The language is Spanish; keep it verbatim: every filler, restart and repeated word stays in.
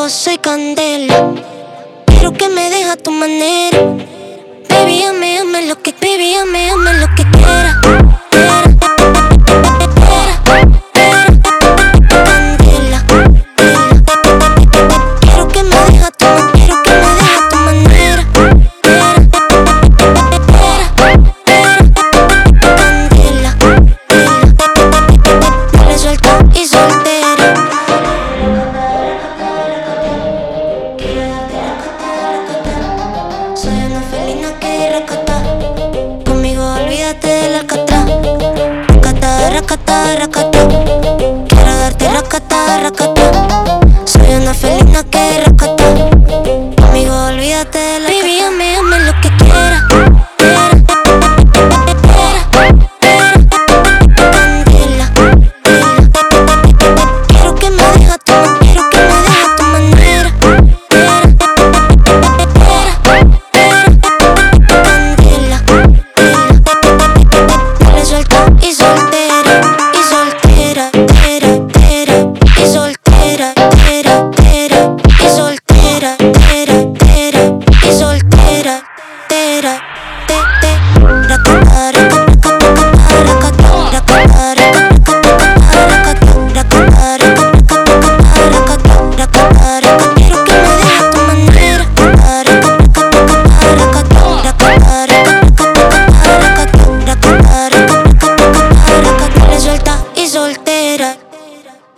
fuego, soy candela. Quiero que me dejes a tu manera. Baby, ame, ame lo que, baby, ame, ame lo que quiera. Racata, racata, quiero darte racata, racata. Soy una felina que racata. Conmigo olvídate de la baby, ame, ame lo que quiera. Quiero que me dejes a tu, quiero que me dejes a tu manera. Dale suelta y soltera. Tera, te, te, racata, racata.